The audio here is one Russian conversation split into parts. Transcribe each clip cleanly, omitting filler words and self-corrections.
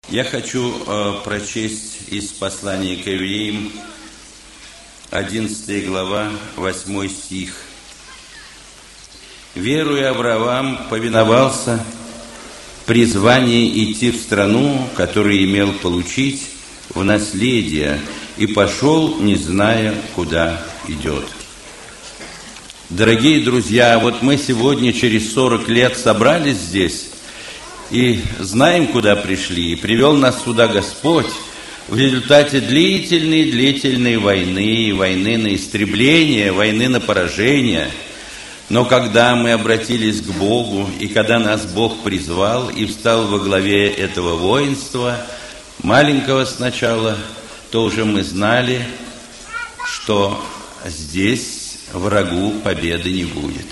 Я хочу прочесть из послания к Евреям, 11 глава, 8 стих. «Веруя Авраам повиновался призванию идти в страну, которую имел получить в наследие, и пошел, не зная, куда идет». Дорогие друзья, вот мы сегодня через 40 лет собрались здесь и знаем, куда пришли, и привел нас сюда Господь в результате длительной войны на истребление, войны на поражение. Но когда мы обратились к Богу, и когда нас Бог призвал и встал во главе этого воинства, маленького сначала, то уже мы знали, что здесь врагу победы не будет.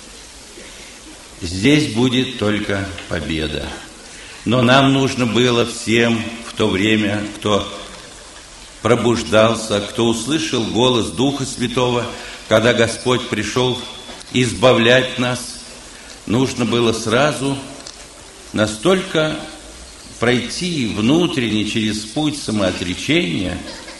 Здесь будет только победа. Но нам нужно было всем в то время, кто пробуждался, кто услышал голос Духа Святого, когда Господь пришел избавлять нас, нужно было сразу настолько пройти внутренне через путь самоотречения,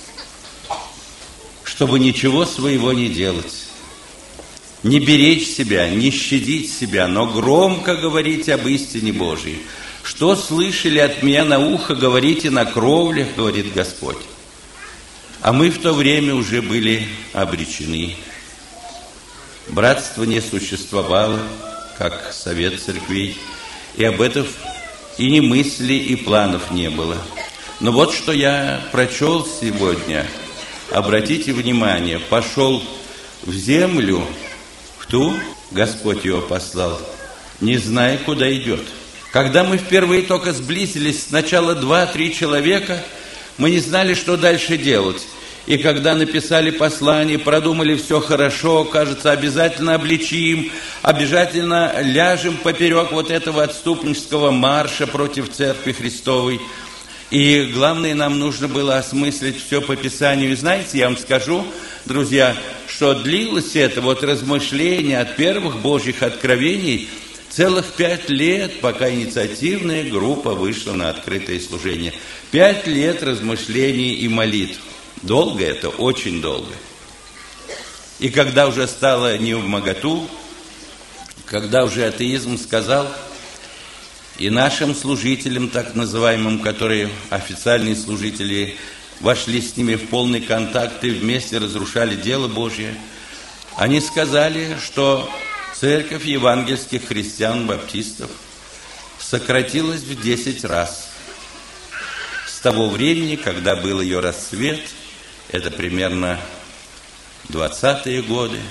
чтобы ничего своего не делать. Не беречь себя, не щадить себя, но громко говорить об истине Божьей. Что слышали от меня на ухо, говорите на кровлях, говорит Господь. А мы в то время уже были обречены. Братство не существовало, как совет церквей, и об этом и ни мысли, и планов не было. Но вот что я прочел сегодня. Обратите внимание, пошел в землю, ту Господь его послал, не зная, куда идет. Когда мы впервые только сблизились, сначала 2-3 человека, мы не знали, что дальше делать. И когда написали послание, продумали все хорошо, кажется, обязательно обличим, обязательно ляжем поперек вот этого отступнического марша против Церкви Христовой. И главное, нам нужно было осмыслить все по Писанию. И знаете, я вам скажу, друзья, что длилось это вот размышление от первых Божьих откровений целых 5 лет, пока инициативная группа вышла на открытое служение. 5 лет размышлений и молитв. Долго это, очень долго. И когда уже стало невмоготу, когда уже атеизм сказал, и нашим служителям, так называемым, которые официальные служители, вошли с ними в полный контакт и вместе разрушали дело Божье, они сказали, что церковь евангельских христиан-баптистов сократилась в 10 раз. С того времени, когда был ее расцвет, это примерно 20-е годы,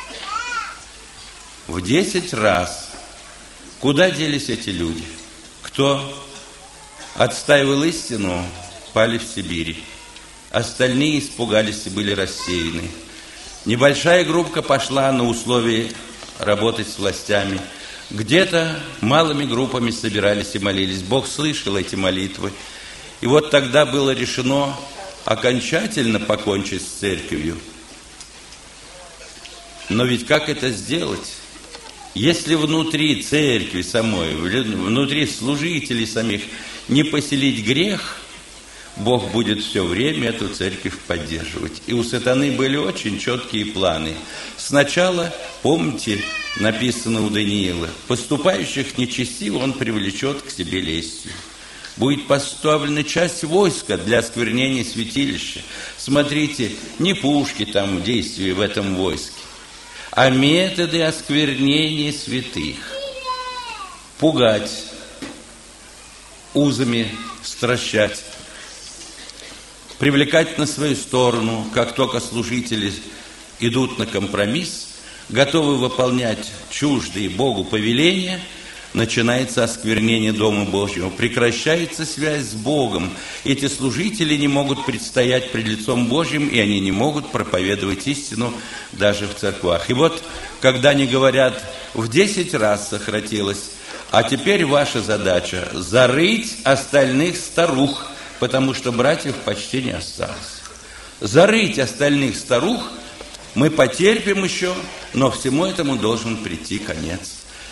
в 10 раз. Куда делись эти люди? Кто отстаивал истину, пали в Сибири. Остальные испугались и были рассеяны. Небольшая группа пошла на условии работать с властями. Где-то малыми группами собирались и молились. Бог слышал эти молитвы. И вот тогда было решено окончательно покончить с церковью. Но ведь как это сделать? Если внутри церкви самой, внутри служителей самих не поселить грех, Бог будет все время эту церковь поддерживать. И у сатаны были очень четкие планы. Сначала, помните, написано у Даниила, поступающих нечестиво он привлечет к себе лестью. Будет поставлена часть войска для осквернения святилища. Смотрите, не пушки там в действии в этом войске, а методы осквернения святых. Пугать, узами стращать, привлекать на свою сторону, как только служители идут на компромисс, готовы выполнять чуждые Богу повеления, начинается осквернение Дома Божьего, прекращается связь с Богом. Эти служители не могут предстоять пред лицом Божьим, и они не могут проповедовать истину даже в церквах. И вот, когда они говорят, в 10 раз сократилось, а теперь ваша задача зарыть остальных старух, потому что братьев почти не осталось. Зарыть остальных старух, мы потерпим еще, но всему этому должен прийти конец.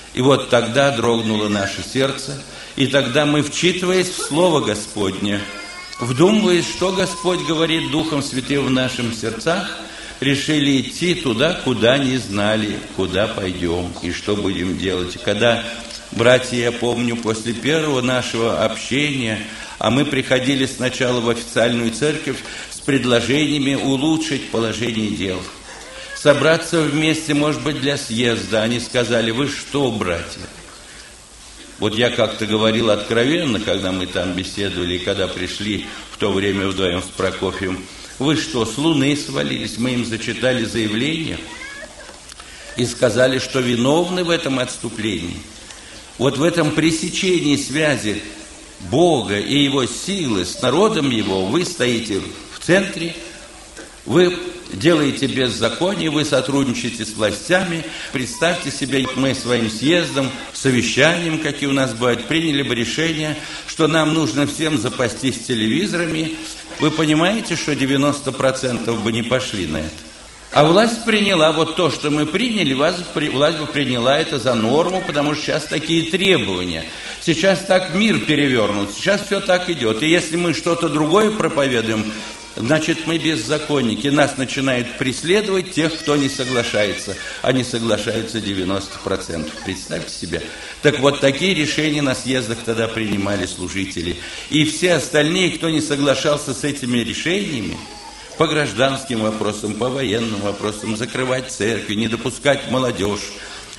И вот тогда дрогнуло наше сердце, и тогда мы, вчитываясь в Слово Господне, вдумываясь, что Господь говорит Духом Святым в наших сердцах, решили идти туда, куда не знали, куда пойдем и что будем делать. И когда, братья, я помню, после первого нашего общения, а мы приходили сначала в официальную церковь с предложениями улучшить положение дел, собраться вместе, может быть, для съезда. Они сказали: вы что, братья? Вот я как-то говорил откровенно, когда мы там беседовали, и когда пришли в то время вдвоем с Прокофьевым: вы что, с луны свалились? Мы им зачитали заявление и сказали, что виновны в этом отступлении. Вот в этом пресечении связи Бога и Его силы с народом Его вы стоите в центре, вы делаете беззаконие, вы сотрудничаете с властями. Представьте себе, мы своим съездом, совещанием, какие у нас бывают, приняли бы решение, что нам нужно всем запастись телевизорами. Вы понимаете, что 90% бы не пошли на это? А власть приняла вот то, что мы приняли, власть бы приняла это за норму, потому что сейчас такие требования. Сейчас так мир перевернут, сейчас все так идет. И если мы что-то другое проповедуем, значит, мы беззаконники. Нас начинают преследовать тех, кто не соглашается. А не соглашаются 90%. Представьте себе. Так вот, такие решения на съездах тогда принимали служители. И все остальные, кто не соглашался с этими решениями, по гражданским вопросам, по военным вопросам, закрывать церкви, не допускать молодежь,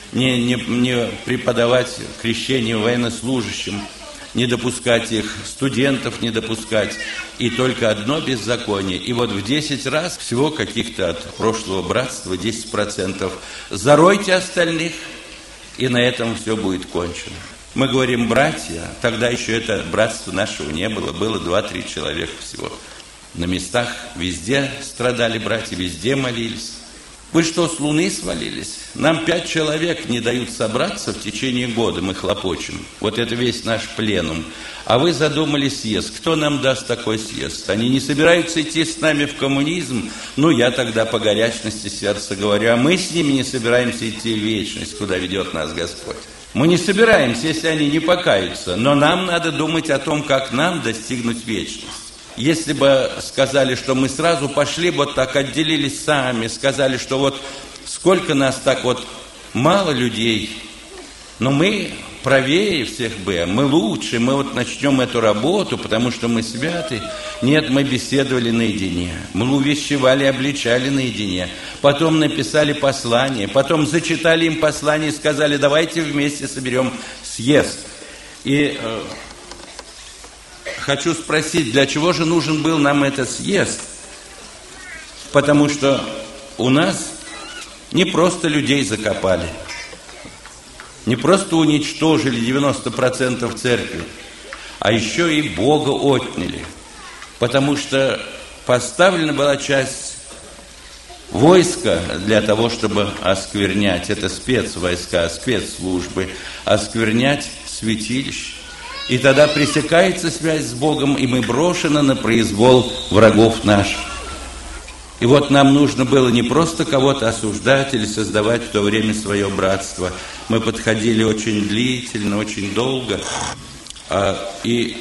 не преподавать крещение военнослужащим, не допускать их, студентов не допускать, и только одно беззаконие. И вот в 10 раз всего каких-то от прошлого братства 10%. Заройте остальных, и на этом все будет кончено. Мы говорим братья, тогда еще это братство нашего не было, было 2-3 человека всего. На местах везде страдали братья, везде молились. Вы что, с луны свалились? Нам 5 человек не дают собраться в течение года, мы хлопочем. Вот это весь наш пленум. А вы задумали съезд. Кто нам даст такой съезд? Они не собираются идти с нами в коммунизм. Ну, я тогда по горячности сердца говорю, а мы с ними не собираемся идти в вечность, куда ведет нас Господь. Мы не собираемся, если они не покаются. Но нам надо думать о том, как нам достигнуть вечности. Если бы сказали, что мы сразу пошли, вот так отделились сами, сказали, что вот сколько нас так вот мало людей, но мы правее всех бы, мы лучше, мы вот начнем эту работу, потому что мы святы. Нет, мы беседовали наедине, мы увещевали, обличали наедине, потом написали послание, потом зачитали им послание и сказали: давайте вместе соберем съезд. И хочу спросить, для чего же нужен был нам этот съезд? Потому что у нас не просто людей закопали, не просто уничтожили 90% церкви, а еще и Бога отняли. Потому что поставлена была часть войска для того, чтобы осквернять, это спецвойска, спецслужбы, осквернять святилище. И тогда пресекается связь с Богом, и мы брошены на произвол врагов наших. И вот нам нужно было не просто кого-то осуждать или создавать в то время свое братство. Мы подходили очень длительно, очень долго. И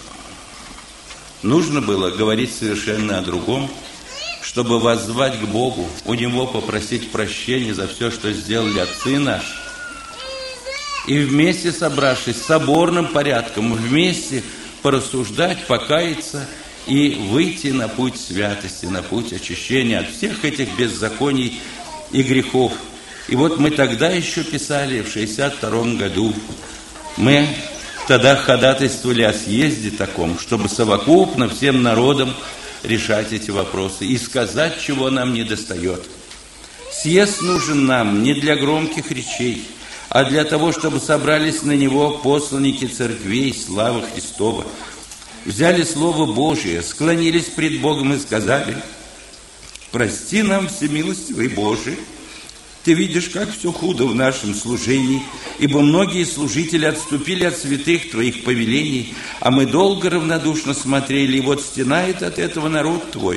нужно было говорить совершенно о другом, чтобы воззвать к Богу, у Него попросить прощения за все, что сделали отцы наши. И вместе собравшись, соборным порядком, вместе порассуждать, покаяться и выйти на путь святости, на путь очищения от всех этих беззаконий и грехов. И вот мы тогда еще писали, в 1962 году, мы тогда ходатайствовали о съезде таком, чтобы совокупно всем народам решать эти вопросы и сказать, чего нам недостает. Съезд нужен нам не для громких речей, а для того, чтобы собрались на него посланники церквей славы Христова, взяли Слово Божие, склонились пред Богом и сказали: прости нам, всемилостивый Боже, Ты видишь, как все худо в нашем служении, ибо многие служители отступили от святых Твоих повелений, а мы долго равнодушно смотрели, и вот стенает от этого народ Твой.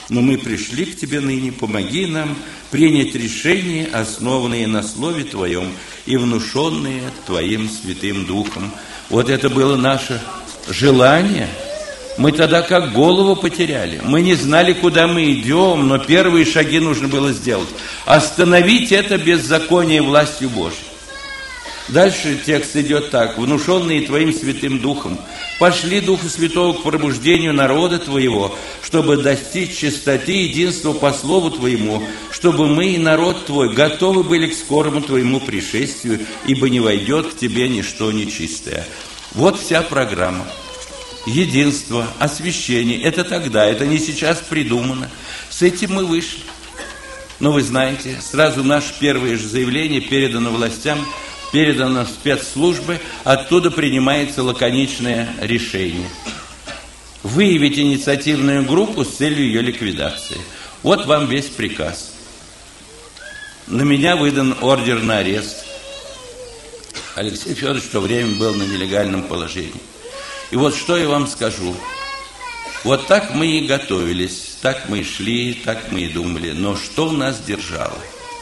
Но мы пришли к Тебе ныне, помоги нам принять решения, основанные на Слове Твоем и внушенные Твоим Святым Духом. Вот это было наше желание. Мы тогда как голову потеряли. Мы не знали, куда мы идем, но первые шаги нужно было сделать. Остановить это беззаконие властью Божьей. Дальше текст идет так. «Внушенные Твоим Святым Духом, пошли Духа Святого к пробуждению народа Твоего, чтобы достичь чистоты и единства по Слову Твоему, чтобы мы и народ Твой готовы были к скорому Твоему пришествию, ибо не войдет к Тебе ничто нечистое». Вот вся программа. Единство, освящение – это тогда, это не сейчас придумано. С этим мы вышли. Но вы знаете, сразу наше первое же заявление передано властям, передано в спецслужбы, оттуда принимается лаконичное решение. Выявить инициативную группу с целью ее ликвидации. Вот вам весь приказ. На меня выдан ордер на арест. Алексей Федорович в то время был на нелегальном положении. И вот что я вам скажу. Вот так мы и готовились, так мы и шли, так мы и думали. Но что нас держало?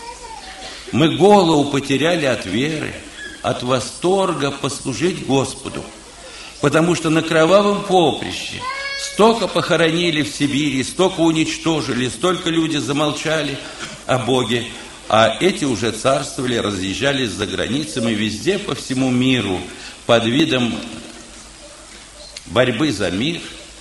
Мы голову потеряли от веры, от восторга послужить Господу. Потому что на кровавом поприще столько похоронили в Сибири, столько уничтожили, столько люди замолчали о Боге. А эти уже царствовали, разъезжались за границами везде по всему миру под видом борьбы за мир.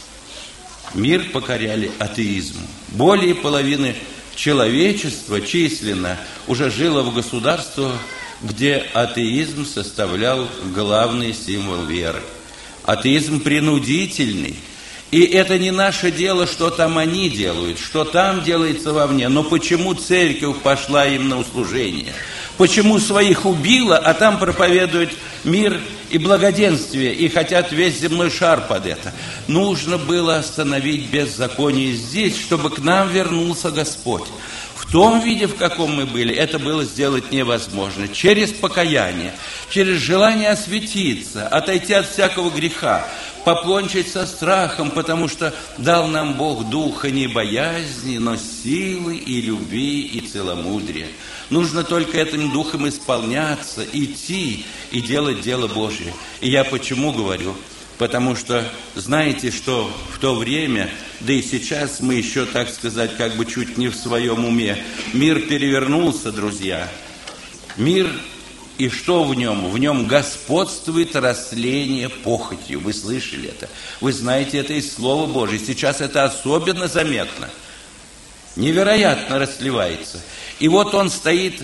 Мир покоряли атеизму. Более половины человечества численно уже жило в государствах, где атеизм составлял главный символ веры. Атеизм принудительный. И это не наше дело, что там они делают, что там делается вовне. Но почему церковь пошла им на услужение? Почему своих убила, а там проповедует мир и благоденствие, и хотят весь земной шар под это? Нужно было остановить беззаконие здесь, чтобы к нам вернулся Господь. В том виде, в каком мы были, это было сделать невозможно. Через покаяние, через желание осветиться, отойти от всякого греха, поплончить со страхом, потому что дал нам Бог духа не боязни, но силы и любви и целомудрия. Нужно только этим духом исполняться, идти и делать дело Божье. И я почему говорю? Потому что знаете, что в то время, да и сейчас мы еще, так сказать, как бы чуть не в своем уме. Мир перевернулся, друзья. Мир, и что в нем? В нем господствует растление похотью. Вы слышали это? Вы знаете это из Слова Божьего. Сейчас это особенно заметно. Невероятно растлевается. И вот он стоит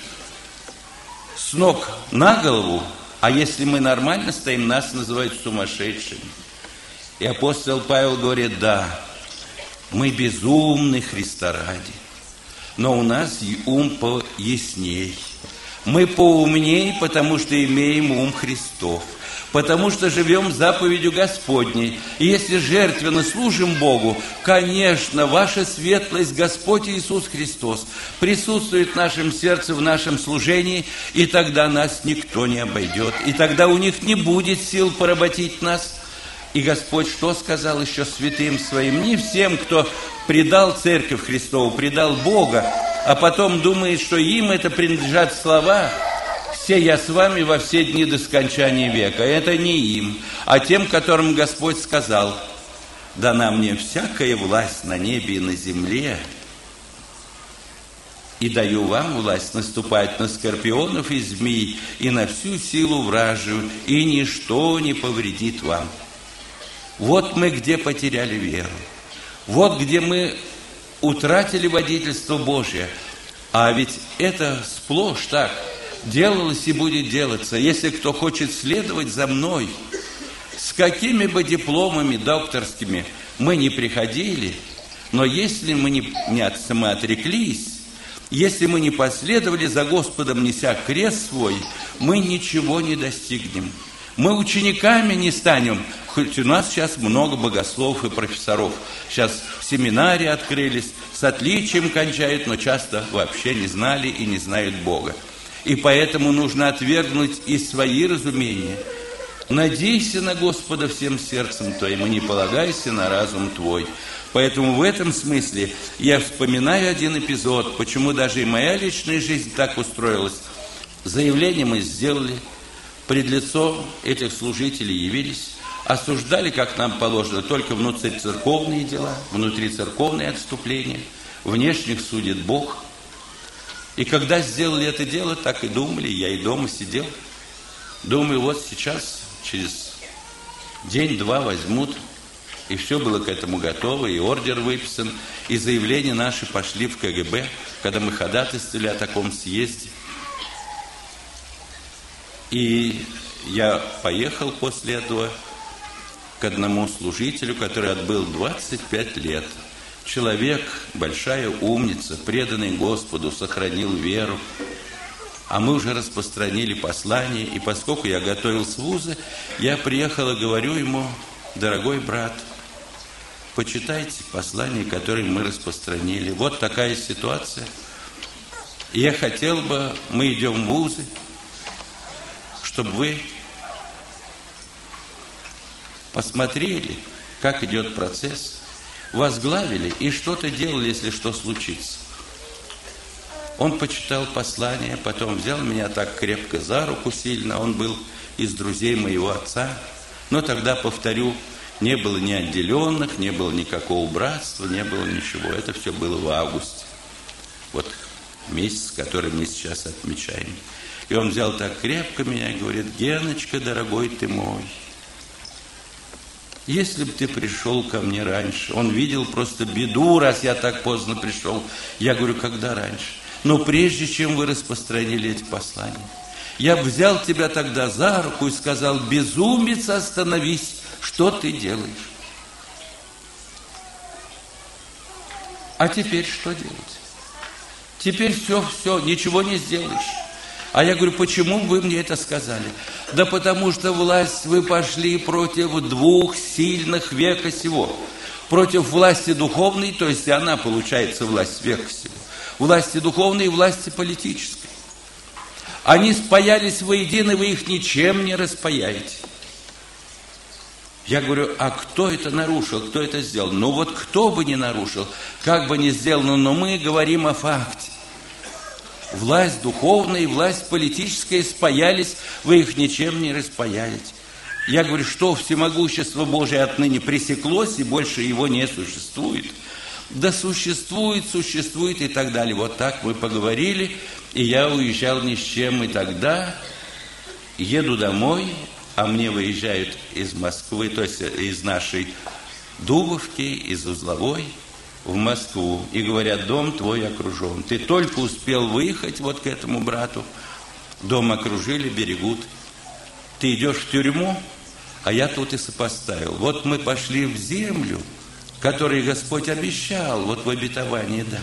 с ног на голову. А если мы нормально стоим, нас называют сумасшедшими. И апостол Павел говорит, да, мы безумны Христа ради, но у нас ум поясней. Мы поумней, потому что имеем ум Христов, потому что живем заповедью Господней. И если жертвенно служим Богу, конечно, ваша светлость, Господь Иисус Христос, присутствует в нашем сердце, в нашем служении, и тогда нас никто не обойдет, и тогда у них не будет сил поработить нас. И Господь что сказал еще святым своим? Не всем, кто предал Церковь Христову, предал Бога, а потом думает, что им это принадлежат слова «Все я с вами во все дни до скончания века». Это не им, а тем, которым Господь сказал: «Дана мне всякая власть на небе и на земле, и даю вам власть наступать на скорпионов и змей, и на всю силу вражию, и ничто не повредит вам». Вот мы где потеряли веру. Вот где мы утратили водительство Божие. А ведь это сплошь так делалось и будет делаться. Если кто хочет следовать за мной, с какими бы дипломами докторскими мы не приходили, но если мы не отреклись, если мы не последовали за Господом, неся крест свой, мы ничего не достигнем. Мы учениками не станем, хоть у нас сейчас много богословов и профессоров. Сейчас семинарии открылись, с отличием кончают, но часто вообще не знали и не знают Бога. И поэтому нужно отвергнуть и свои разумения, Надейся на Господа всем сердцем твоим и не полагайся на разум твой. Поэтому в этом смысле я вспоминаю один эпизод, почему даже и моя личная жизнь так устроилась. Заявление мы сделали, пред лицо этих служителей явились, осуждали, как нам положено, только внутрицерковные дела, внутрицерковные отступления, внешних судит Бог. И когда сделали это дело, так и думали, я и дома сидел. Думаю, вот сейчас, через день-два возьмут, и все было к этому готово, и ордер выписан, и заявления наши пошли в КГБ, когда мы ходатайствовали о таком съезде. И я поехал после этого к одному служителю, который отбыл 25 лет. Человек, большая умница, преданный Господу, сохранил веру. А мы уже распространили послание, и поскольку я готовился в вузы, я приехал и говорю ему: дорогой брат, почитайте послание, которое мы распространили. Вот такая ситуация. И я хотел бы, мы идем в вузы, чтобы вы посмотрели, как идет процесс, возглавили и что-то делали, если что случится. Он почитал послание, потом взял меня так крепко за руку сильно. Он был из друзей моего отца. Но тогда, повторю, не было ни отделенных, не было никакого братства, не было ничего. Это все было в августе. Вот месяц, который мы сейчас отмечаем. И он взял так крепко меня и говорит: Геночка, дорогой ты мой, если бы ты пришел ко мне раньше. Он видел просто беду, раз я так поздно пришел. Я говорю: когда раньше? Но прежде чем вы распространили эти послания, я бы взял тебя тогда за руку и сказал: безумец, остановись, что ты делаешь? А теперь что делать? Теперь все, ничего не сделаешь. А я говорю: почему вы мне это сказали? Да потому что власть вы пошли против двух сильных века сего. Против власти духовной, то есть она, получается, власть века сего. Власти духовной и власти политической. Они спаялись воедино, вы их ничем не распаяете. Я говорю: а кто это нарушил, кто это сделал? Ну вот кто бы не нарушил, как бы ни сделано, но мы говорим о факте. Власть духовная и власть политическая спаялись, вы их ничем не распаяете. Я говорю: что всемогущество Божие отныне пресеклось и больше его не существует? Да существует и так далее. Вот так мы поговорили, и я уезжал ни с чем. И тогда еду домой, а мне выезжают из Москвы, то есть из нашей Дубовки, из Узловой, в Москву. И говорят: дом твой окружен. Ты только успел выехать вот к этому брату, дом окружили, берегут. Ты идешь в тюрьму, а я тут и сопоставил. Вот мы пошли в землю, который Господь обещал вот в обетовании дать,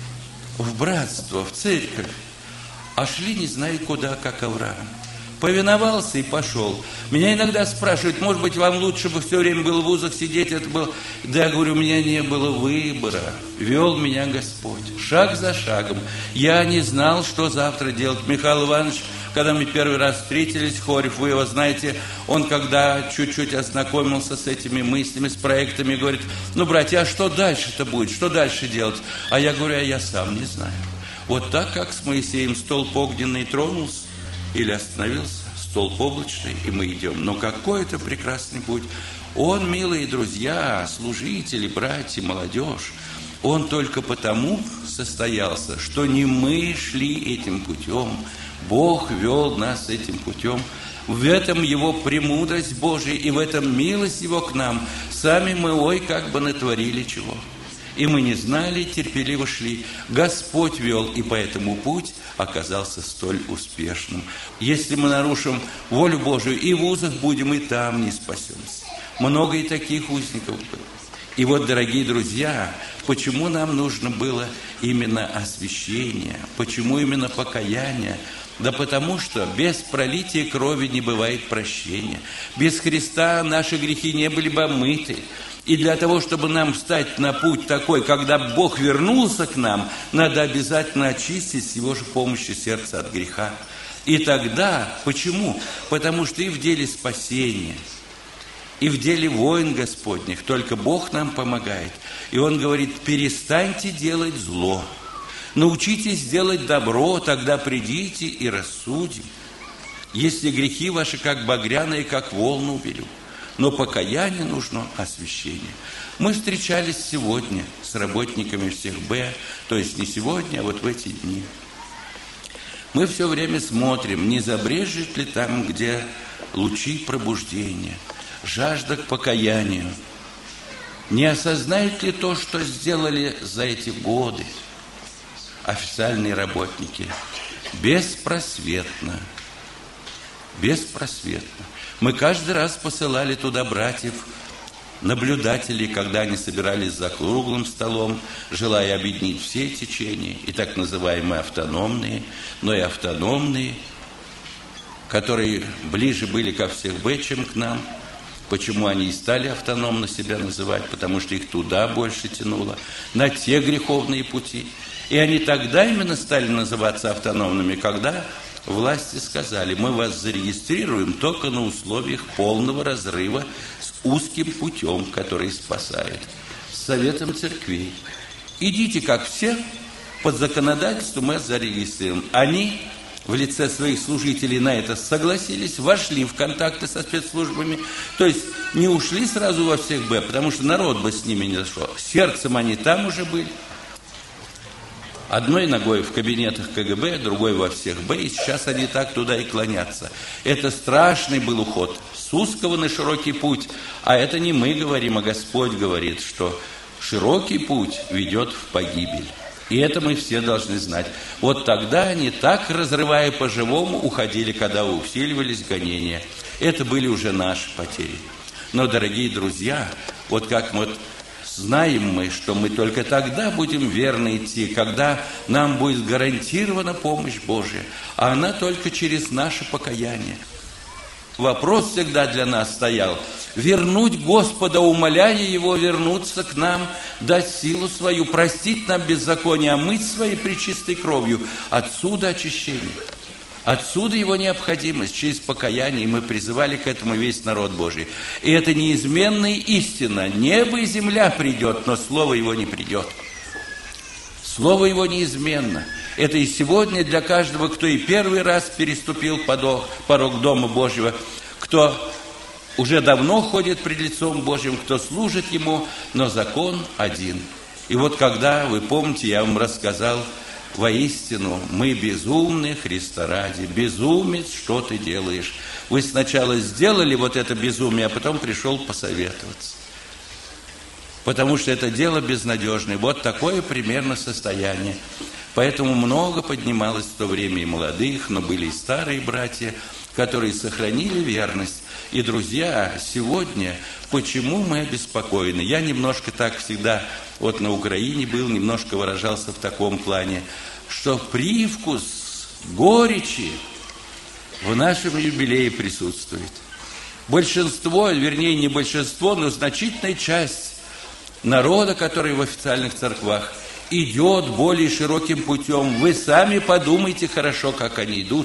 в братство, в церковь, а шли не знаю куда, как Авраам. Повиновался и пошел. Меня иногда спрашивают: может быть, вам лучше бы все время было в вузах сидеть? Это было... Да, я говорю, у меня не было выбора. Вел меня Господь, шаг за шагом. Я не знал, что завтра делать. Михаил Иванович, когда мы первый раз встретились, Хорев, вы его знаете, он когда чуть-чуть ознакомился с этими мыслями, с проектами, говорит: ну, братья, а что дальше-то будет? Что дальше делать? А я говорю: а я сам не знаю. Вот так, как с Моисеем столб огненный тронулся или остановился, столб облачный, и мы идем. Но какой это прекрасный путь! Он, милые друзья, служители, братья, молодежь, он только потому состоялся, что не мы шли этим путем, Бог вел нас этим путем. В этом Его премудрость Божия и в этом милость Его к нам. Сами мы, ой, как бы натворили чего. И мы не знали, терпеливо шли. Господь вел, и поэтому путь оказался столь успешным. Если мы нарушим волю Божию, и в узах будем, и там не спасемся. Много и таких узников было. И вот, дорогие друзья, почему нам нужно было именно освящение? Почему именно покаяние? Да потому что без пролития крови не бывает прощения. Без Христа наши грехи не были бы омыты. И для того, чтобы нам встать на путь такой, когда Бог вернулся к нам, надо обязательно очистить с Его же помощью сердце от греха. И тогда, почему? Потому что и в деле спасения, и в деле войн Господних только Бог нам помогает. И Он говорит: перестаньте делать зло, научитесь делать добро, тогда придите и рассудим. Если грехи ваши, как багряные, как волны, уберу. Но покаяние нужно освящение. Мы встречались сегодня с работниками всех Б, то есть не сегодня, а вот в эти дни. Мы все время смотрим, не забрежет ли там, где лучи пробуждения, жажда к покаянию. Не осознают ли то, что сделали за эти годы официальные работники? Беспросветно. Беспросветно. Мы каждый раз посылали туда братьев, наблюдателей, когда они собирались за круглым столом, желая объединить все течения, и так называемые автономные, но и автономные, которые ближе были ко всех Б, чем к нам. Почему они и стали автономно себя называть? Потому что их туда больше тянуло, на те греховные пути. И они тогда именно стали называться автономными, когда власти сказали: мы вас зарегистрируем только на условиях полного разрыва с узким путем, который спасает, с советом церквей. Идите, как все, под законодательством мы зарегистрируем. Они в лице своих служителей на это согласились, вошли в контакты со спецслужбами, то есть не ушли сразу во всех Б, потому что народ бы с ними не зашел. Сердцем они там уже были. Одной ногой в кабинетах КГБ, другой во всех Б, и сейчас они так туда и клонятся. Это страшный был уход с узкого на широкий путь. А это не мы говорим, а Господь говорит, что широкий путь ведет в погибель. И это мы все должны знать. Вот тогда они, так разрывая по-живому, уходили, когда усиливались гонения. Это были уже наши потери. Но, дорогие друзья, вот как вот знаем мы, что мы только тогда будем верно идти, когда нам будет гарантирована помощь Божия, а она только через наше покаяние. Вопрос всегда для нас стоял: вернуть Господа, умоляя Его вернуться к нам, дать силу свою, простить нам беззаконие, омыть своей пречистой кровью. Отсюда очищение. Отсюда его необходимость через покаяние, и мы призывали к этому весь народ Божий. И это неизменная истина. Небо и земля придет, но Слово Его не придет. Слово Его неизменно. Это и сегодня для каждого, кто и первый раз переступил порог Дома Божьего, кто уже давно ходит пред лицом Божьим, кто служит Ему, но закон один. И вот когда, вы помните, я вам рассказал, воистину, мы безумны Христа ради. Безумец, что ты делаешь? Вы сначала сделали вот это безумие, а потом пришел посоветоваться. Потому что это дело безнадежное. Вот такое примерно состояние. Поэтому много поднималось в то время и молодых, но были и старые братья, которые сохранили верность. И, друзья, сегодня почему мы обеспокоены? Я немножко так всегда, вот на Украине был, немножко выражался в таком плане, что привкус горечи в нашем юбилее присутствует. Большинство, вернее не большинство, но значительная часть народа, который в официальных церквах, идет более широким путем. Вы сами подумайте хорошо, как они идут.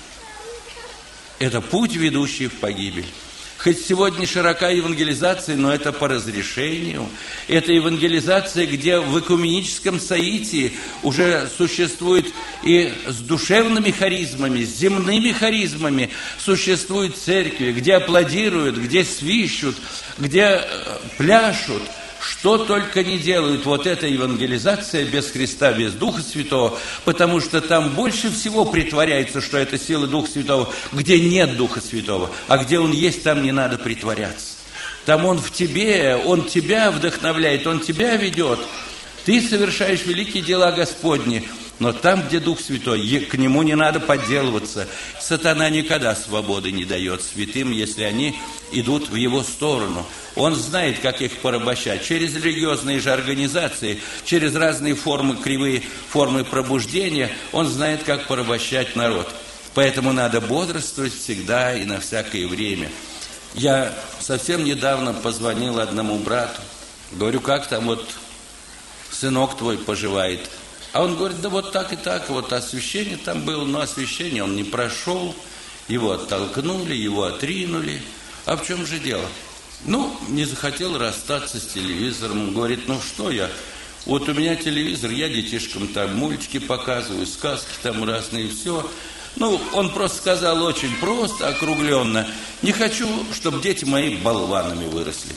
Это путь, ведущий в погибель. Хоть сегодня широка евангелизация, но это по разрешению. Это евангелизация, где в экуменическом соитии уже существует и с душевными харизмами, с земными харизмами существуют церкви, где аплодируют, где свищут, где пляшут. Что только не делают, вот эта евангелизация без Христа, без Духа Святого, потому что там больше всего притворяется, что это сила Духа Святого, где нет Духа Святого, а где Он есть, там не надо притворяться. Там Он в тебе, Он тебя вдохновляет, Он тебя ведет. Ты совершаешь великие дела Господни, но там, где Дух Святой, к Нему не надо подделываться. Сатана никогда свободы не дает святым, если они идут в его сторону. Он знает, как их порабощать. Через религиозные же организации, через разные формы, кривые формы пробуждения, он знает, как порабощать народ. Поэтому надо бодрствовать всегда и на всякое время. Я совсем недавно позвонил одному брату. Говорю: как там вот сынок твой поживает? А он говорит, да вот так и так, вот освящение там было, но освящение он не прошел, его оттолкнули, его отринули. А в чем же дело? Ну, не захотел расстаться с телевизором, говорит, ну что я, вот у меня телевизор, я детишкам там мультики показываю, сказки там разные, все. Ну, он просто сказал очень просто, округленно, не хочу, чтобы дети мои болванами выросли.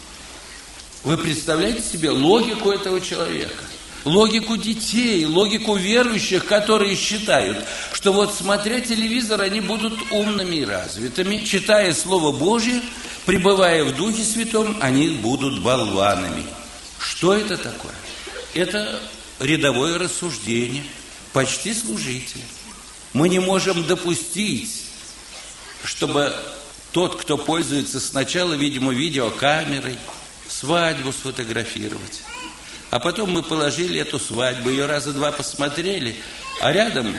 Вы представляете себе логику этого человека? Логику детей, логику верующих, которые считают, что вот смотря телевизор, они будут умными и развитыми, читая Слово Божье, пребывая в Духе Святом, они будут болванами. Что это такое? Это рядовое рассуждение, почти служитель. Мы не можем допустить, чтобы тот, кто пользуется сначала, видимо, видеокамерой, свадьбу сфотографировать. А потом мы положили эту свадьбу, ее раза два посмотрели, а рядом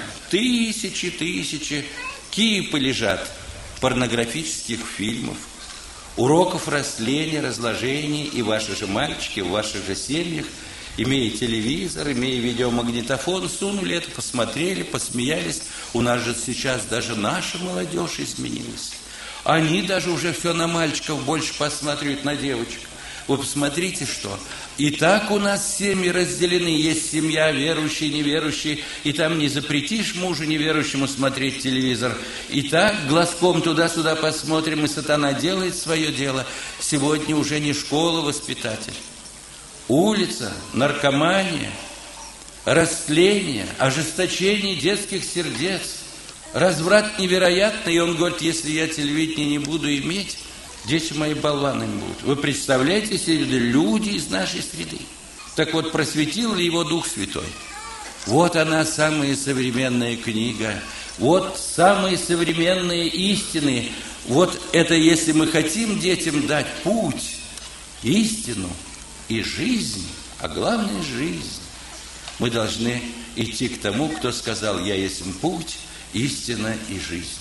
тысячи кипы лежат порнографических фильмов, уроков растления, разложения, и ваши же мальчики в ваших же семьях, имея телевизор, имея видеомагнитофон, сунули это, посмотрели, посмеялись. У нас же сейчас даже наша молодежь изменилась. Они даже уже все на мальчиков больше посматривают, на девочек. Вы посмотрите, что. И так у нас семьи разделены. Есть семья верующая, неверующая. И там не запретишь мужу неверующему смотреть телевизор. И так глазком туда-сюда посмотрим, и сатана делает свое дело. Сегодня уже не школа воспитатель. Улица, наркомания, растление, ожесточение детских сердец, разврат невероятный. И он говорит, если я телевидение не буду иметь, дети мои болванами будут. Вы представляете себе, люди из нашей среды. Так вот, просветил ли его Дух Святой? Вот она, самая современная книга. Вот самые современные истины. Вот это, если мы хотим детям дать путь, истину и жизнь, а главное жизнь, мы должны идти к тому, кто сказал, я есть путь, истина и жизнь.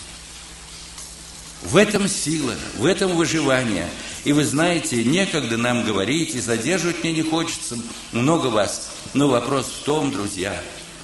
В этом сила, в этом выживание. И вы знаете, некогда нам говорить, и задерживать мне не хочется, много вас. Но вопрос в том, друзья,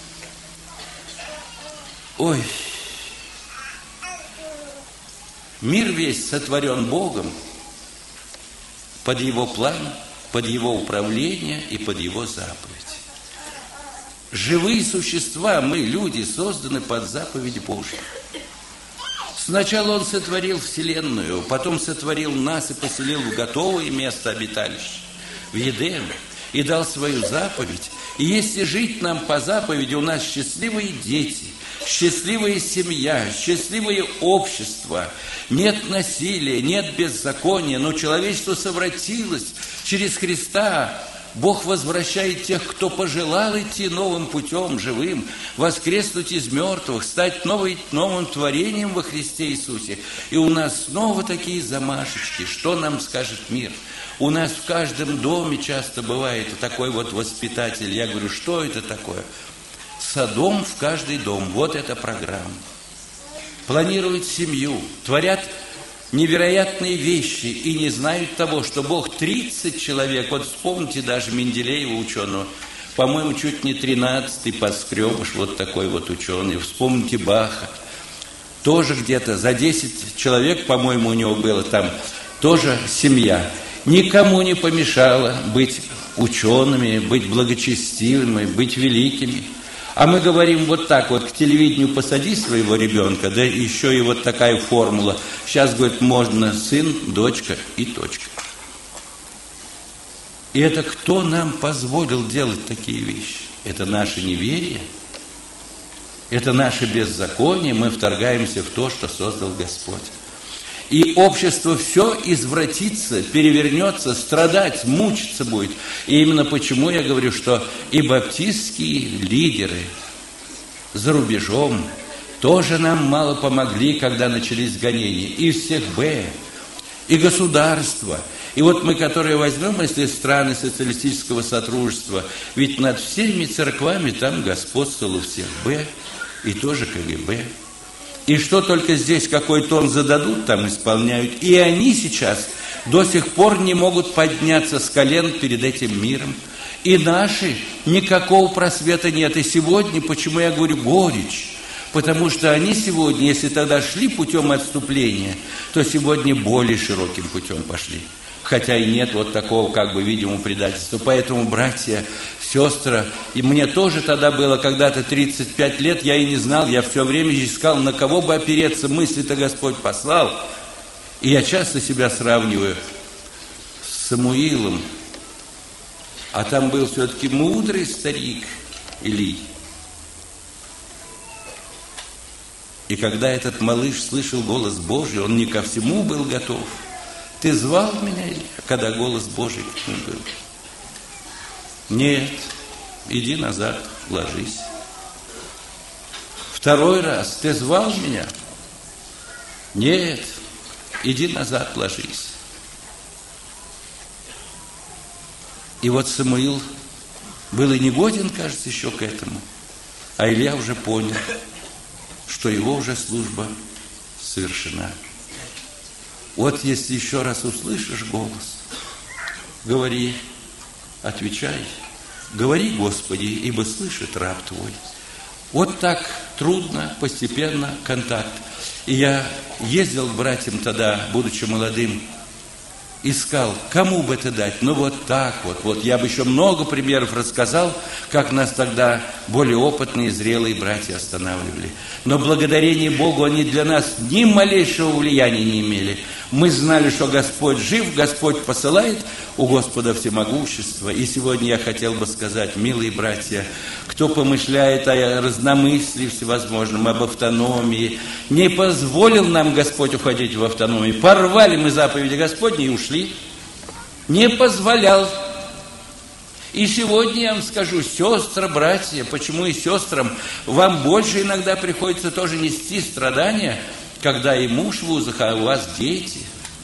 мир весь сотворен Богом под Его план, под Его управление и под Его заповедь. Живые существа, мы, люди, созданы под заповедь Божью. Сначала Он сотворил вселенную, потом сотворил нас и поселил в готовое место обиталища, в Едем, и дал свою заповедь. И если жить нам по заповеди, у нас счастливые дети, счастливая семья, счастливое общество, нет насилия, нет беззакония, но человечество совратилось через Христа. Бог возвращает тех, кто пожелал идти новым путем, живым, воскреснуть из мертвых, стать новым творением во Христе Иисусе. И у нас снова такие замашечки. Что нам скажет мир? У нас в каждом доме часто бывает такой вот воспитатель. Я говорю, что это такое? Содом в каждый дом. Вот эта программа. Планируют семью, творят невероятные вещи и не знают того, что Бог 30 человек, вот вспомните даже Менделеева, ученого, по-моему, чуть не 13-й Поскребыш, вот такой вот ученый, вспомните Баха, тоже где-то за 10 человек, по-моему, у него было там, тоже семья, никому не помешало быть учеными, быть благочестивыми, быть великими. А мы говорим вот так вот, к телевидению посади своего ребенка, да еще и вот такая формула. Сейчас, говорит, можно сын, дочка и точка. И это кто нам позволил делать такие вещи? Это наше неверие, это наше беззаконие, мы вторгаемся в то, что создал Господь. И общество все извратится, перевернется, страдать, мучиться будет. И именно почему я говорю, что и баптистские лидеры за рубежом тоже нам мало помогли, когда начались гонения. И всех и государства. И вот мы, которые возьмем, если страны социалистического сотрудничества, ведь над всеми церквами там господствовало всех и тоже КГБ. И что только здесь, какой тон зададут, там исполняют. И они сейчас до сих пор не могут подняться с колен перед этим миром. И наши никакого просвета нет. И сегодня, почему я говорю горечь? Потому что они сегодня, если тогда шли путем отступления, то сегодня более широким путем пошли. Хотя и нет вот такого, как бы, видимого предательства. Поэтому, братья, сестры, и мне тоже тогда было когда-то 35 лет, я и не знал, я все время искал, на кого бы опереться, мысли-то Господь послал. И я часто себя сравниваю с Самуилом, а там был все-таки мудрый старик Илий. И когда этот малыш слышал голос Божий, он не ко всему был готов. Ты звал меня, Илья, когда голос Божий к нему был? Нет, иди назад, ложись. Второй раз, ты звал меня? Нет, иди назад, ложись. И вот Самуил был и не годен, кажется, еще к этому. А Илья уже понял, что его уже служба совершена. Вот если еще раз услышишь голос, говори, отвечай, говори, Господи, ибо слышит раб Твой. Вот так трудно, постепенно контакт. И я ездил к братьям тогда, будучи молодым, искал, кому бы это дать. Ну вот так вот. Я бы еще много примеров рассказал, как нас тогда более опытные, зрелые братья останавливали. Но благодарение Богу они для нас ни малейшего влияния не имели. Мы знали, что Господь жив, Господь посылает, у Господа всемогущество. И сегодня я хотел бы сказать, милые братья, кто помышляет о разномыслии всевозможном, об автономии, не позволил нам Господь уходить в автономию. Порвали мы заповеди Господни и ушли. Не позволял. И сегодня я вам скажу, сестры, братья, почему и сестрам вам больше иногда приходится тоже нести страдания, когда и муж в узах, а у вас дети.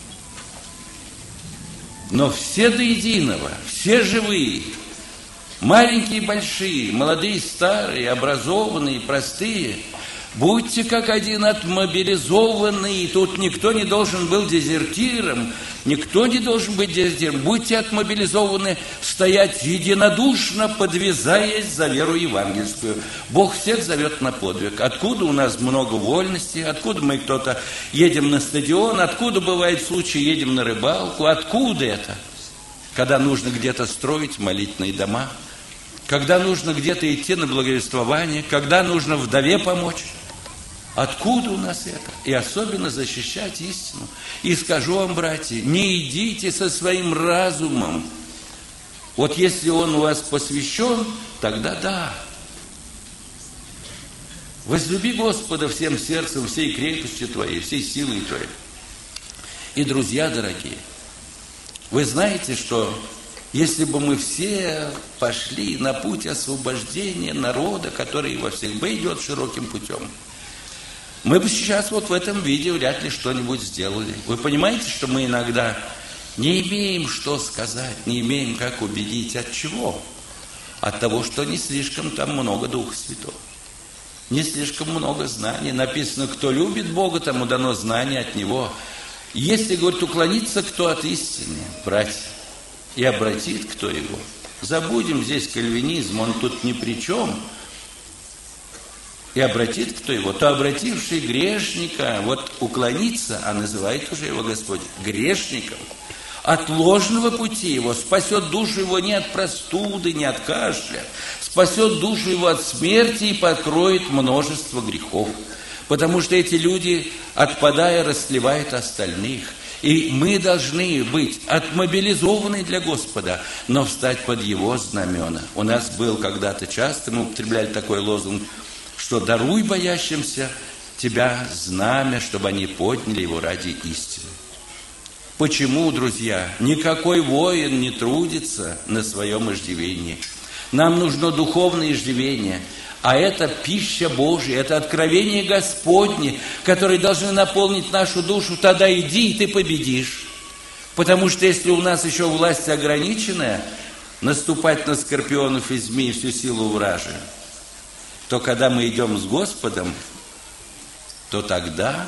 Но все до единого, все живые, маленькие и большие, молодые, старые, образованные, простые, будьте как один отмобилизованный. Тут никто не должен был дезертиром, никто не должен быть дезертиром. Будьте отмобилизованы, стоять единодушно, подвязаясь за веру евангельскую. Бог всех зовет на подвиг. Откуда у нас много вольности, откуда мы кто-то едем на стадион, откуда бывает случай, едем на рыбалку, откуда это? Когда нужно где-то строить молитвенные дома, когда нужно где-то идти на благовествование, когда нужно вдове помочь. Откуда у нас это? И особенно защищать истину. И скажу вам, братья, не идите со своим разумом. Вот если он у вас посвящен, тогда да. Возлюби Господа всем сердцем, всей крепостью твоей, всей силой твоей. И, друзья дорогие, вы знаете, что если бы мы все пошли на путь освобождения народа, который во всегда идет широким путем, мы бы сейчас вот в этом виде вряд ли что-нибудь сделали. Вы понимаете, что мы иногда не имеем что сказать, не имеем как убедить. От чего? От того, что не слишком там много Духа Святого. Не слишком много знаний. Написано, кто любит Бога, тому дано знание от Него. Если, говорит, уклониться кто от истины, братья, и обратит кто его. Забудем здесь кальвинизм, он тут ни при чем. И обратит кто его, то обративший грешника, вот уклонится, а называет уже его Господь грешником, от ложного пути его, спасет душу его не от простуды, не от кашля, спасет душу его от смерти и покроет множество грехов. Потому что эти люди, отпадая, растлевают остальных. И мы должны быть отмобилизованы для Господа, но встать под Его знамена. У нас был когда-то часто, мы употребляли такой лозунг, что даруй боящимся Тебя знамя, чтобы они подняли его ради истины. Почему, друзья, никакой воин не трудится на своем иждивении? Нам нужно духовное иждивение, а это пища Божья, это откровение Господне, которые должны наполнить нашу душу. Тогда иди, и ты победишь. Потому что если у нас еще власть ограниченная, наступать на скорпионов и змей всю силу вражию, то когда мы идем с Господом, то тогда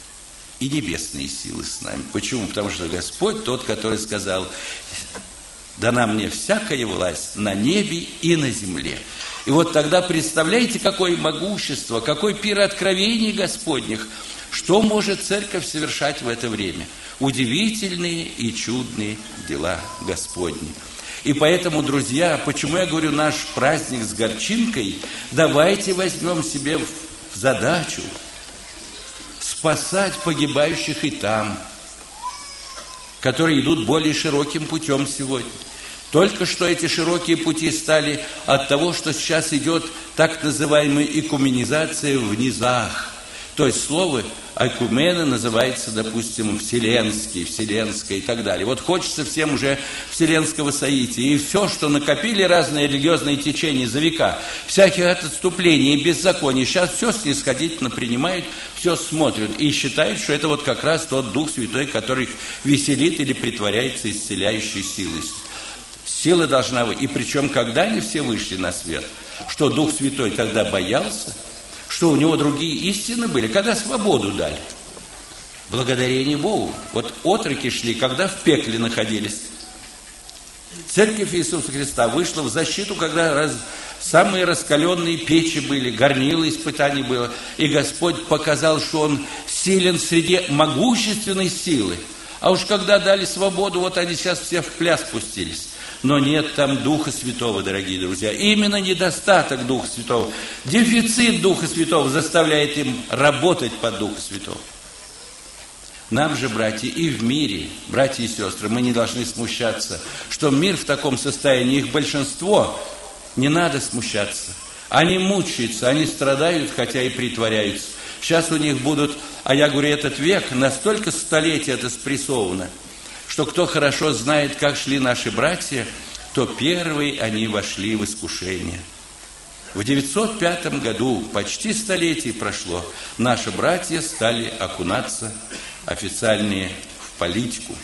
и небесные силы с нами. Почему? Потому что Господь тот, который сказал: дана мне всякая власть на небе и на земле. И вот тогда представляете, какое могущество, какой пир откровений Господних, что может церковь совершать в это время. Удивительные и чудные дела Господни. И поэтому, друзья, почему я говорю наш праздник с горчинкой, давайте возьмем себе в задачу спасать погибающих и там, которые идут более широким путем сегодня. Только что эти широкие пути стали от того, что сейчас идет так называемая экуменизация в низах. То есть слово «экумена» называется, допустим, вселенский, вселенское и так далее. Вот хочется всем уже вселенского соития. И все, что накопили разные религиозные течения за века, всяких отступлений и беззаконий, сейчас все снисходительно принимают, все смотрят и считают, что это вот как раз тот Дух Святой, который их веселит или притворяется исцеляющей силой. Сила должна быть. И причем, когда они все вышли на свет, что Дух Святой тогда боялся, что у него другие истины были, когда свободу дали. Благодарение Богу. Вот отроки шли, когда в пекле находились. Церковь Иисуса Христа вышла в защиту, когда самые раскаленные печи были, горнило испытаний было. И Господь показал, что Он силен среди могущественной силы. А уж когда дали свободу, вот они сейчас все в пляс пустились. Но нет там Духа Святого, дорогие друзья. Именно недостаток Духа Святого, дефицит Духа Святого заставляет им работать под Духа Святого. Нам же, братья, и в мире, братья и сестры, мы не должны смущаться, что мир в таком состоянии, их большинство, не надо смущаться. Они мучаются, они страдают, хотя и притворяются. Сейчас у них будут, а я говорю, этот век, настолько столетий это спрессовано, что кто хорошо знает, как шли наши братья, то первые они вошли в искушение. В 905 году, почти столетие прошло, наши братья стали окунаться официальные в политику.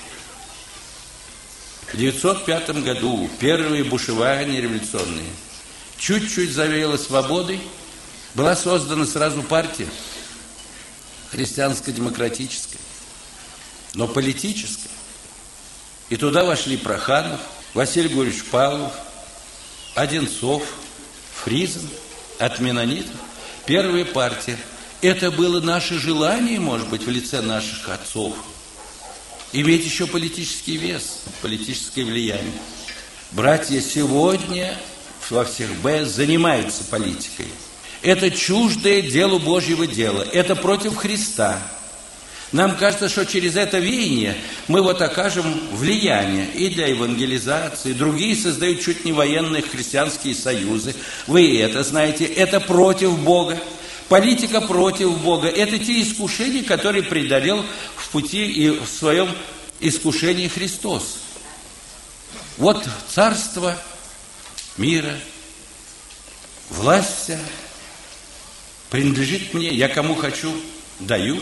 В 905 году первые бушевания революционные, чуть-чуть завеяло свободой, была создана сразу партия христианско-демократическая, но политическая. И туда вошли Проханов, Василий Григорьевич Павлов, Одинцов, Фризен, от меннонитов. Первая партия. Это было наше желание, может быть, в лице наших отцов. Иметь еще политический вес, политическое влияние. Братья сегодня во всех занимаются политикой. Это чуждое делу Божьего дела. Это против Христа. Нам кажется, что через это веяние мы вот окажем влияние и для евангелизации. Другие создают чуть не военные христианские союзы. Вы это знаете, это против Бога. Политика против Бога. Это те искушения, которые преодолел в пути и в своем искушении Христос. Вот царство мира, власть вся принадлежит мне. Я кому хочу, даю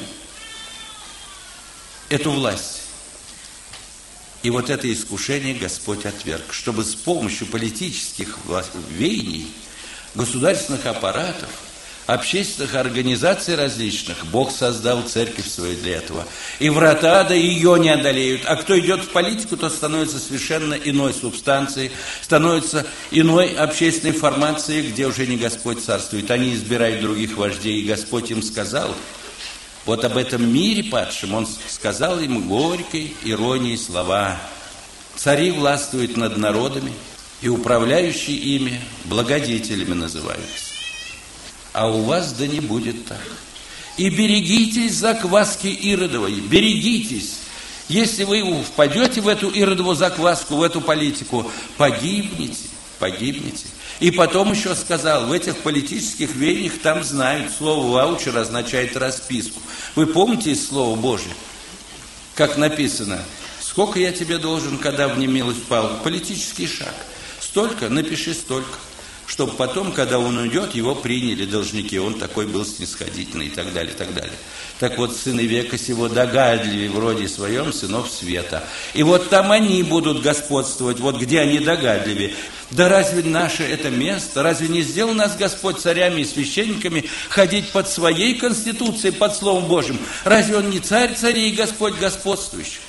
эту власть. И вот это искушение Господь отверг, чтобы с помощью политических веяний, государственных аппаратов, общественных организаций различных Бог создал церковь свою для этого. И врата ада ее не одолеют. А кто идет в политику, то становится совершенно иной субстанцией, становится иной общественной формацией, где уже не Господь царствует. Они избирают других вождей, и Господь им сказал, вот об этом мире падшем, Он сказал ему горькой иронией слова. Цари властвуют над народами, и управляющие ими благодетелями называются. А у вас да не будет так. И берегитесь закваски иродовой, берегитесь. Если вы впадете в эту иродову закваску, в эту политику, погибнете, погибнете. И потом еще сказал, в этих политических веяниях там знают, слово ваучер означает расписку. Вы помните из Слова Божьего, как написано, сколько я тебе должен, когда в немилость впал? Политический шаг. Столько, напиши столько. Чтобы потом, когда он уйдет, его приняли должники. Он такой был снисходительный и так далее, и так далее. Так вот, сыны века сего догадливее в роде своем сынов света. И вот там они будут господствовать, вот где они догадливее. Да разве наше это место, разве не сделал нас Господь царями и священниками ходить под своей конституцией, под Словом Божьим? Разве Он не царь царей и Господь господствующий?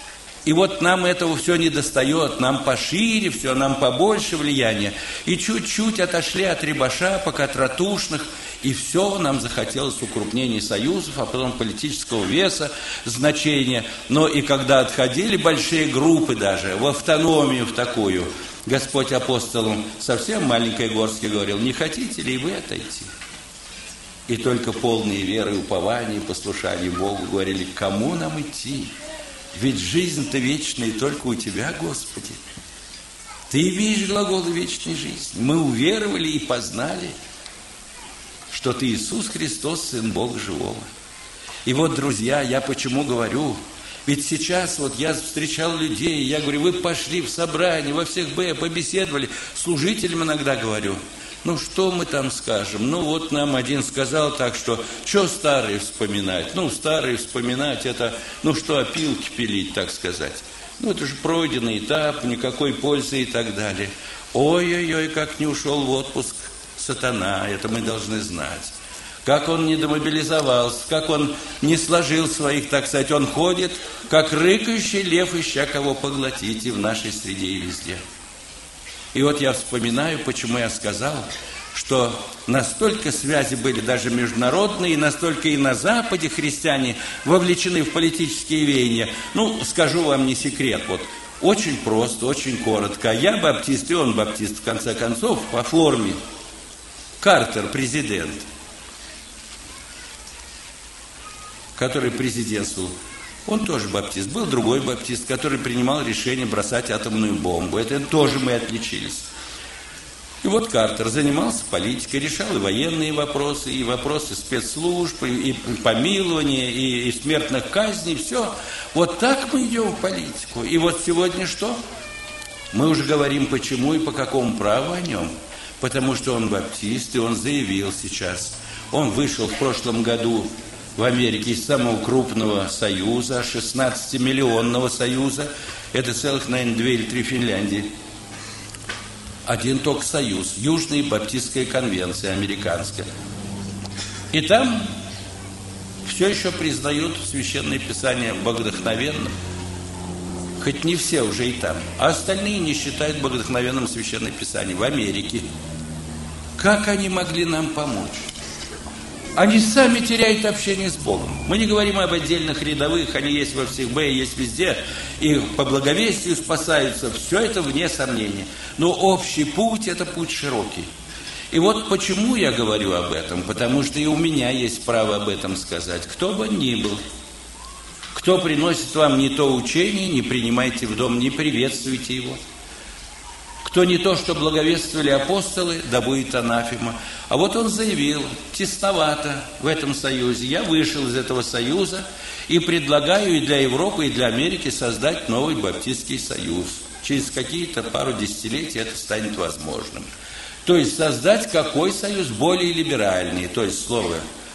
И вот нам этого все не достает, нам пошире все, нам побольше влияния. И чуть-чуть отошли от ребаша, пока от ратушных, и все, нам захотелось укрупнения союзов, а потом политического веса, значения. Но и когда отходили большие группы даже, в автономию в такую, Господь апостолам совсем маленькой горстке говорил: не хотите ли вы отойти? И только полные веры, упования и послушания Богу говорили: кому нам идти? Ведь жизнь-то вечная только у Тебя, Господи. Ты видишь глаголы вечной жизни. Мы уверовали и познали, что Ты Иисус Христос, Сын Бога Живого. И вот, друзья, я почему говорю, ведь сейчас вот я встречал людей, я говорю: вы пошли в собрание, во всех побеседовали, служителям иногда говорю: ну, что мы там скажем? Ну, вот нам один сказал так, что старые вспоминать? Ну, старые вспоминать, это, ну, что опилки пилить, так сказать. Ну, это же пройденный этап, никакой пользы и так далее. Ой-ой-ой, как не ушел в отпуск сатана, это мы должны знать. Как он не демобилизовался, как он не сложил своих, так сказать, он ходит, как рыкающий лев, ища кого поглотить и в нашей среде, и везде. И вот я вспоминаю, почему я сказал, что настолько связи были даже международные, и настолько и на Западе христиане вовлечены в политические веяния. Ну, скажу вам не секрет, вот очень просто, очень коротко. Я баптист, и он баптист, в конце концов, по форме. Картер, президент, который президентствовал, он тоже баптист. Был другой баптист, который принимал решение бросать атомную бомбу. Это тоже мы отличились. И вот Картер занимался политикой, решал и военные вопросы, и вопросы спецслужб, и помилования, и смертных казней, все. Вот так мы идем в политику. И вот сегодня что? Мы уже говорим, почему и по какому праву о нем. Потому что он баптист, и он заявил сейчас. Он вышел в прошлом году в Америке из самого крупного союза, 16-миллионного союза. Это целых, наверное, 2 или 3 Финляндии. Один только союз. Южная Баптистская конвенция американская. И там все еще признают Священное Писание богодухновенным. Хоть не все уже и там. А остальные не считают богодухновенным Священное Писание в Америке. Как они могли нам помочь? Они сами теряют общение с Богом. Мы не говорим об отдельных рядовых, они есть во всех есть везде, и по благовестию спасаются, все это вне сомнения. Но общий путь – это путь широкий. И вот почему я говорю об этом, потому что и у меня есть право об этом сказать. Кто бы ни был, кто приносит вам не то учение, не принимайте в дом, не приветствуйте его. Кто не то, что благовествовали апостолы, да будет анафема. А вот он заявил: тесновато в этом союзе. Я вышел из этого союза и предлагаю и для Европы, и для Америки создать новый баптистский союз. Через какие-то пару десятилетий это станет возможным. То есть создать какой союз? Более либеральный. То есть слово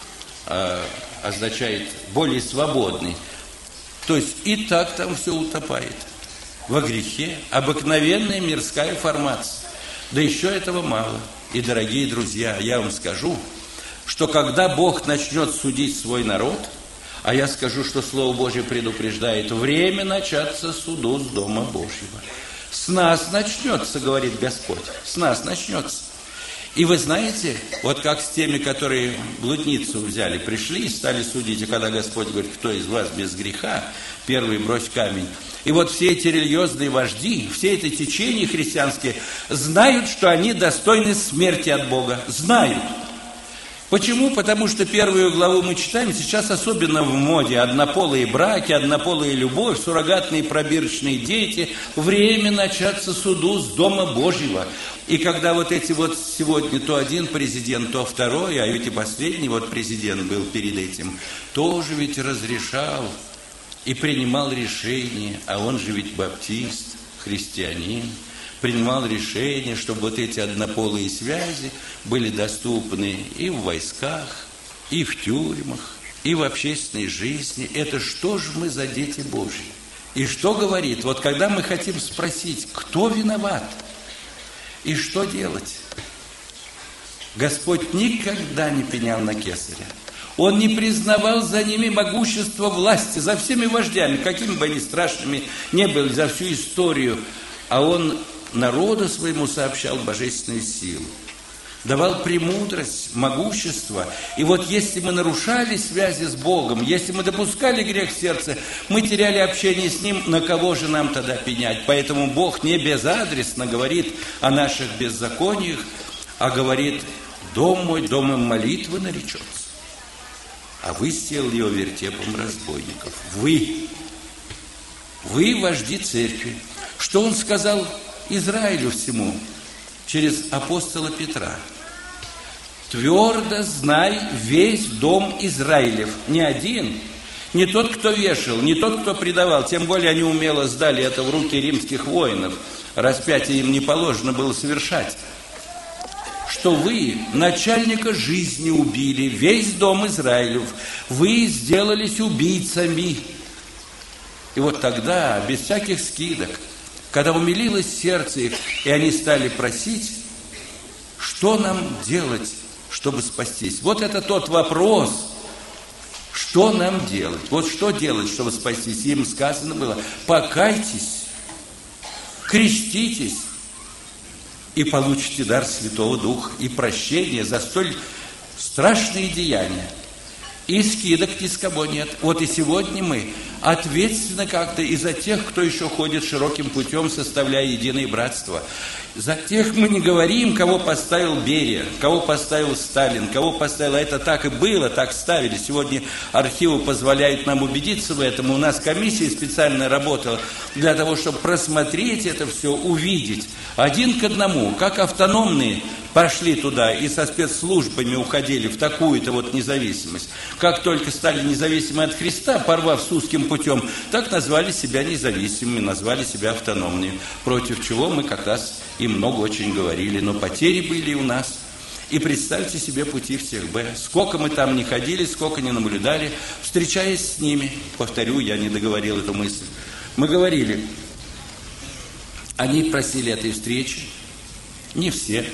означает более свободный. То есть и так там все утопает. Во грехе, обыкновенная мирская формация. Да еще этого мало. И, дорогие друзья, я вам скажу, что когда Бог начнет судить свой народ, а я скажу, что Слово Божье предупреждает: время начаться суду с Дома Божьего. С нас начнется, говорит Господь, с нас начнется. И вы знаете, вот как с теми, которые блудницу взяли, пришли и стали судить, и когда Господь говорит: кто из вас без греха, первый брось камень. И вот все эти религиозные вожди, все эти течения христианские знают, что они достойны смерти от Бога. Знают. Почему? Потому что 1 главу мы читаем, сейчас особенно в моде однополые браки, однополая любовь, суррогатные пробирочные дети. Время начаться суду с Дома Божьего. И когда вот эти вот сегодня то один президент, то второй, а ведь и последний вот президент был перед этим, тоже ведь разрешал и принимал решение, а он же ведь баптист, христианин, принимал решение, чтобы вот эти однополые связи были доступны и в войсках, и в тюрьмах, и в общественной жизни. Это что же мы за дети Божьи? И что говорит? Вот когда мы хотим спросить, кто виноват и что делать? Господь никогда не пенял на кесаря. Он не признавал за ними могущество власти, за всеми вождями, какими бы они страшными ни были за всю историю. А он народу своему сообщал божественную силу, давал премудрость, могущество. И вот если мы нарушали связи с Богом, если мы допускали грех в сердце, мы теряли общение с Ним, на кого же нам тогда пенять? Поэтому Бог не безадресно говорит о наших беззакониях, а говорит: «Дом мой домом молитвы наречется, а вы сделали его вертепом разбойников». Вы вожди церкви. Что он сказал Израилю всему через апостола Петра? «Твердо знай весь дом Израилев». Не один, не тот, кто вешал, не тот, кто предавал, тем более они умело сдали это в руки римских воинов. Распятие им не положено было совершать. Что вы начальника жизни убили, весь дом Израилев, вы сделались убийцами. И вот тогда, без всяких скидок, когда умилилось сердце их, и они стали просить, что нам делать, чтобы спастись? Вот это тот вопрос, что нам делать? Вот что делать, чтобы спастись? Им сказано было: покайтесь, креститесь, и получите дар Святого Духа и прощение за столь страшные деяния. И скидок ни с кого нет. Вот и сегодня мы ответственны как-то и за тех, кто еще ходит широким путем, составляя единое братство. За тех мы не говорим, кого поставил Берия, кого поставил Сталин, кого поставил. А это так и было, так ставили. Сегодня архивы позволяют нам убедиться в этом. У нас комиссия специально работала для того, чтобы просмотреть это все, увидеть. Один к одному, как автономные пошли туда и со спецслужбами уходили в такую-то вот независимость. Как только стали независимы от Христа, порвав с узким путем, так назвали себя независимыми, назвали себя автономными. Против чего мы как раз и много очень говорили, но потери были у нас. И представьте себе пути всех Б. Сколько мы там не ходили, сколько не наблюдали, встречаясь с ними. Повторю, я не договорил эту мысль. Мы говорили, они просили этой встречи, не все.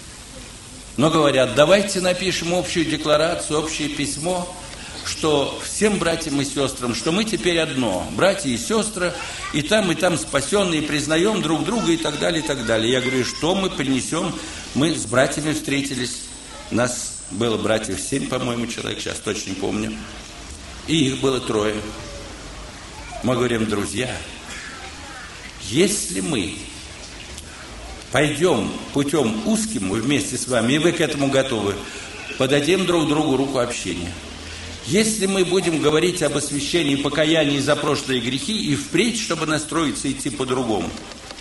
Но говорят: давайте напишем общую декларацию, общее письмо, что всем братьям и сестрам, что мы теперь одно, братья и сестры, и там спасенные, признаем друг друга и так далее, и так далее. Я говорю: что мы принесем? Мы с братьями встретились, нас было братьев 7, по-моему, человек, сейчас точно не помню, и их было 3. Мы говорим: друзья, если мы пойдем путем узким вместе с вами, и вы к этому готовы, подадим друг другу руку общения. Если мы будем говорить об освящении, покаянии за прошлые грехи, и впредь, чтобы настроиться, идти по-другому,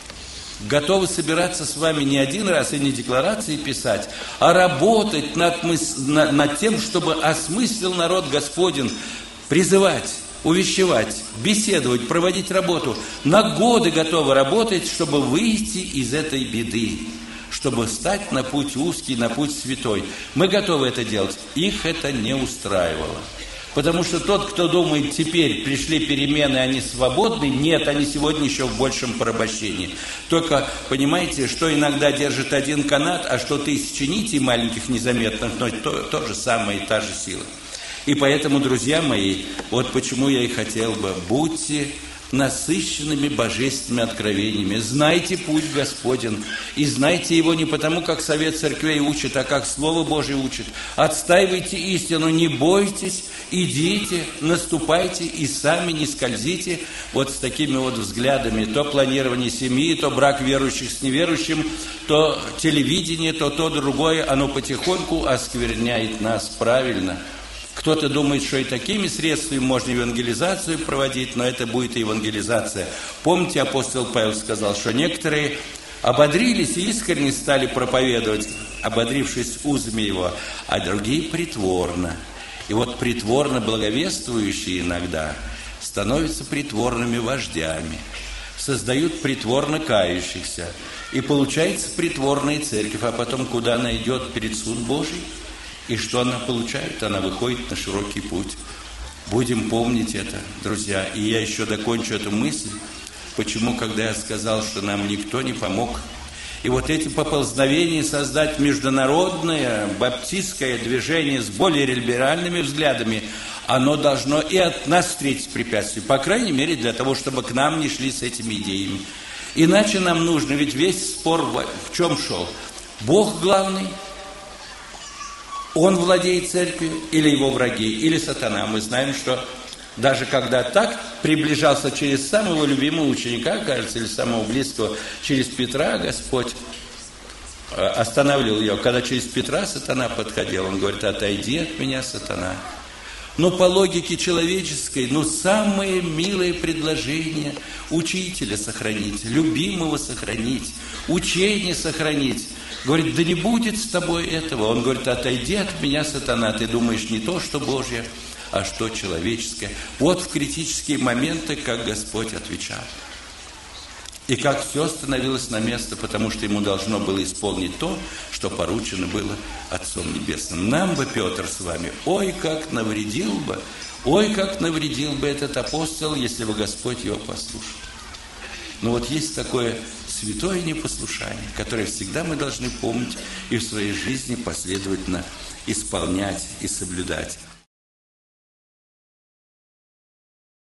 готовы собираться с вами не один раз и не декларации писать, а работать над тем, чтобы осмыслил народ Господень, призывать, увещевать, беседовать, проводить работу. На годы готовы работать, чтобы выйти из этой беды, чтобы стать на путь узкий, на путь святой. Мы готовы это делать. Их это не устраивало. Потому что тот, кто думает, теперь пришли перемены, они свободны, нет, они сегодня еще в большем порабощении. Только понимаете, что иногда держит один канат, а что 1000 нитей маленьких незаметных, но то же самое, та же сила. И поэтому, друзья мои, вот почему я и хотел бы: будьте насыщенными божественными откровениями, знайте путь Господень, и знайте его не потому, как совет церквей учит, а как Слово Божие учит. Отстаивайте истину, не бойтесь, идите, наступайте и сами не скользите вот с такими вот взглядами. То планирование семьи, то брак верующих с неверующим, то телевидение, то другое, оно потихоньку оскверняет нас правильно. Кто-то думает, что и такими средствами можно евангелизацию проводить, но это будет и евангелизация. Помните, апостол Павел сказал, что некоторые ободрились и искренне стали проповедовать, ободрившись узами его, а другие притворно. И вот притворно благовествующие иногда становятся притворными вождями, создают притворно кающихся, и получается притворная церковь, а потом куда она идет? Перед суд Божий. И что она получает? Она выходит на широкий путь. Будем помнить это, друзья. И я еще докончу эту мысль. Почему, когда я сказал, что нам никто не помог, И вот эти поползновения создать международное баптистское движение с более либеральными взглядами, оно должно и от нас встретить препятствия, по крайней мере, для того, чтобы к нам не шли с этими идеями. Иначе нам нужно, ведь весь спор в чем шел? Бог главный, Он владеет церковью, или его враги, или сатана. Мы знаем, что даже когда так приближался через самого любимого ученика, кажется, или самого близкого, через Петра, Господь останавливал его. Когда через Петра сатана подходил, он говорит: отойди от меня, сатана. Но по логике человеческой, самое милое предложение учителя сохранить, любимого сохранить, учение сохранить. Говорит: да не будет с тобой этого. Он говорит: отойди от меня, сатана, ты думаешь не то, что Божье, а что человеческое. Вот в критические моменты, как Господь отвечал. И как все становилось на место, потому что ему должно было исполнить то, что поручено было Отцом Небесным. Нам бы, Петр, с вами, ой, как навредил бы этот апостол, если бы Господь его послушал. Но вот есть такое святое непослушание, которое всегда мы должны помнить и в своей жизни последовательно исполнять и соблюдать.